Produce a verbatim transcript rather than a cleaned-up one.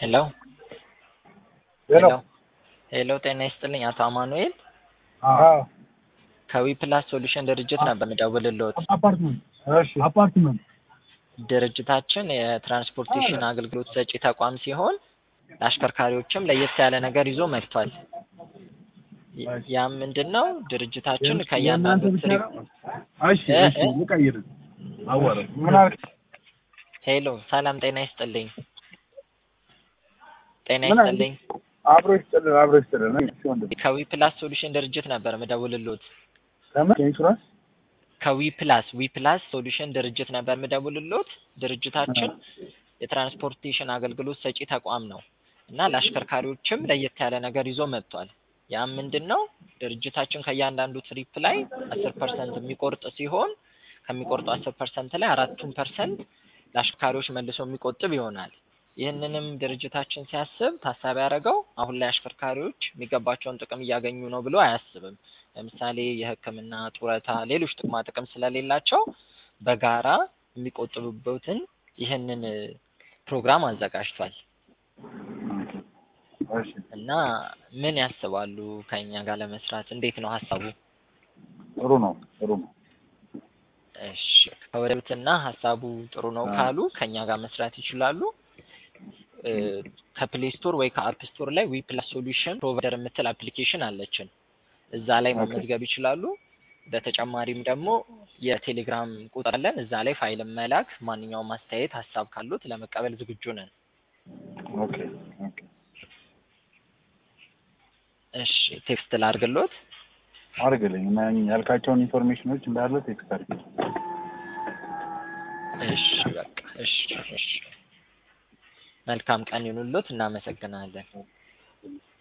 ሄሎ ሄሎ ሄሎ ሄሎ ጤና ይስጥልኝ አቶ አማኑኤል አዎ ከዊ ፕላስ ሶሉሽን ድርጅት ነበር የምደውልልዎት። አፓርትመንት እሺ አፓርትመንት ድርጅታችን የትራንስፖርቴሽን አገልግሎት ሰጪ ተቋም ሲሆን ለአሽከርካሪዎችም ለየት ያለ ነገር ይዞ መጥቷል። ያም ምንድነው ድርጅታችን ከእያንዳንዱ ትሪፕ እሺ እሺ ልቀይር አወረ ምን አልክ? ሄሎ ሰላም ጤና ይስጥልኝ ጤና ይስጥልኝ አብሮ ይስጥልን አብሮ ይስጥልን ነው ከዊ ፕላስ ሶሉሽን ድርጅት ነበር የምደውልልዎት። ከምን ኢንሹራንስ ከዊ ፕላስ ዊ ፕላስ ሶሉሽን ድርጅት ነበር የምደውልልዎት። ድርጅታችን የትራንስፖርቴሽን አገልግሎት ሰጪ ተቋም ነው እና ለአሽከርካሪዎችም ለየት ያለ ነገር ይዞ መጥቷል። ያም ምንድነው ድርጅታችን ከእያንዳንዱ ትሪፕ ላይ አስር ፐርሰንት የሚቆርጥ ሲሆን ከሚቆርጠው አስር ፐርሰንት ላይ አራቱን ፐርሰንት ለአሽከርካሪዎች መልሶ የሚቆጥብ ይሆናል። ይህንንም ድርጅታችን ሲያስብ ታሳቢ ያደረገው አሁን ላይ አሽከርካሪዎች የሚገባቸውን ጥቅም እያገኙ ነው ብሎ አያስብም። ለምሳሌ የሕክምና ጡረታ፣ ሌሎች ጥቅማ ጥቅም ስለሌላቸው በጋራ የሚቆጥቡበትን ይህንን ፕሮግራም አዘጋጅቷል። እና ምን ያስባሉ ከኛ ጋር ለመስራት? እንዴት ነው ሀሳቡ? ጥሩ ነው ጥሩ ነው። እሺ ከወደቡትና ሀሳቡ ጥሩ ነው ካሉ ከኛ ጋር መስራት ይችላሉ። ከፕሌይ ስቶር ወይ ከአፕ ስቶር ላይ ዊ ፕላስ ሶሉሽን ፕሮቫይደር የምትል አፕሊኬሽን አለችን። እዛ ላይ መመዝገብ ይችላሉ። በተጨማሪም ደግሞ የቴሌግራም ቁጥር አለን። እዛ ላይ ፋይል መላክ፣ ማንኛውም አስተያየት ሀሳብ ካሉት ለመቀበል ዝግጁ ነን። ኦኬ ኦኬ እሺ ቴክስት ላድርግልዎት? አድርግልኝ ማን ያልካቸውን ኢንፎርሜሽኖች እንዳለ ቴክስት አድርግልኝ። እሺ በቃ እሺ እሺ መልካም ቀን ይሁንልዎት። እናመሰግናለን።